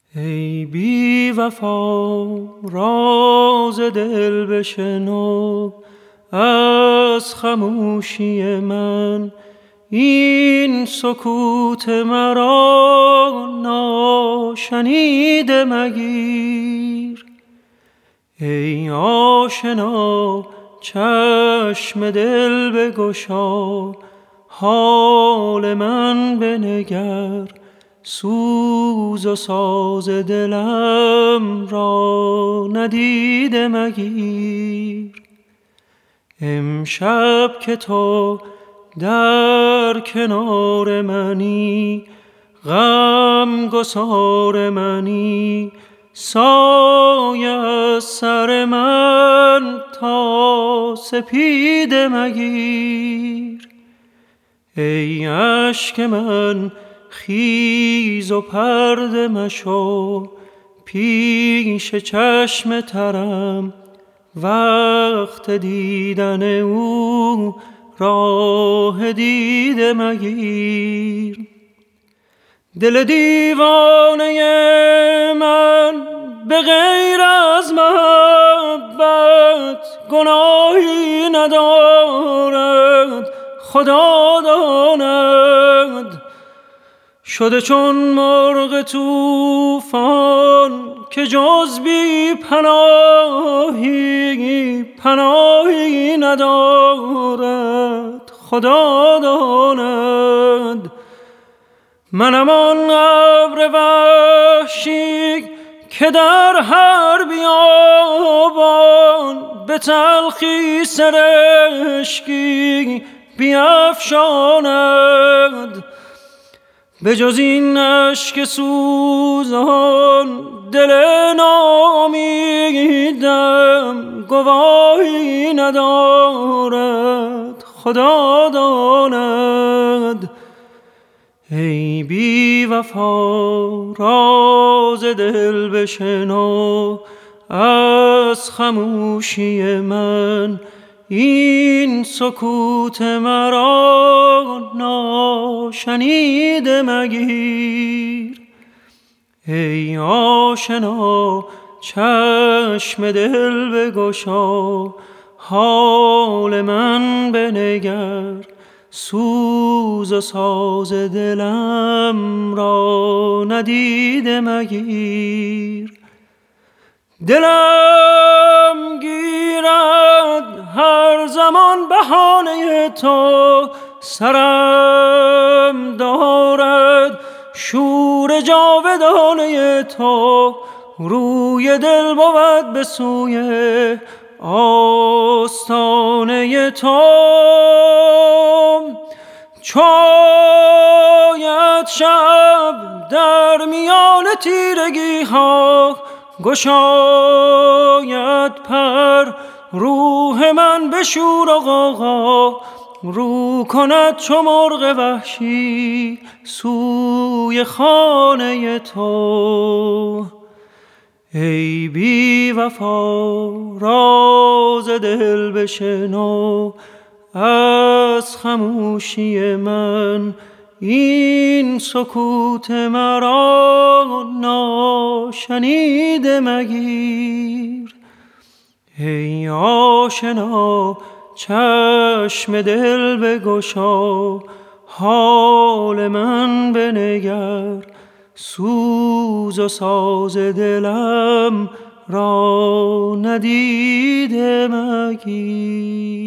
ای بی وفا راز دل بشنو از خموشی من، این سکوت مرا ناشنیده مگیر. ای آشنا چشم دل بگشا، حال من بنگر، سوز و ساز دلم را ندیده مگیر. امشب که تو در کنار منی، غم گسار منی، سایه از سر من تا سپیده مگیر. ای اشک من خیز و پرده مشو، پیش چشم ترم وقت دیدن او راه دیده مگیر. دل دیوانه من به غیر از محبت گناهی ندارد، خدا داند. شده چون مرغ طوفان که جز بی پناهی ندارد، خدا داند. منم آن ابر وحشی که در هر بیابان به تلخی سرشکی بیفشاند. به جز این اشک سوزان دل ناامیدم گواهی ندارد، خدا داند. ای بی وفا راز دل بشنو از خموشی من، این سکوت مرا ناشنیده مگیر. ای آشنا چشم دل بگشا، حال من بنگر، سوز و ساز دلم را ندیده مگیر. دلم گیرد هر زمان بهانه تو، سرم دارد شور جاودانه تو، روی دل بود به سوی آستانه تو. چاید شب در میان تیرگی ها، گشاید پر روح من به شور و غوغا، رو کند چو مرغ وحشی سوی خانه تو. ای بی وفا راز دل بشنو از خموشی من، این سکوت مرا ناشنیده مگیر. ای آشنا چشم دل بگشا، حال من بنگر، سوز و ساز دلم را ندیده مگیر.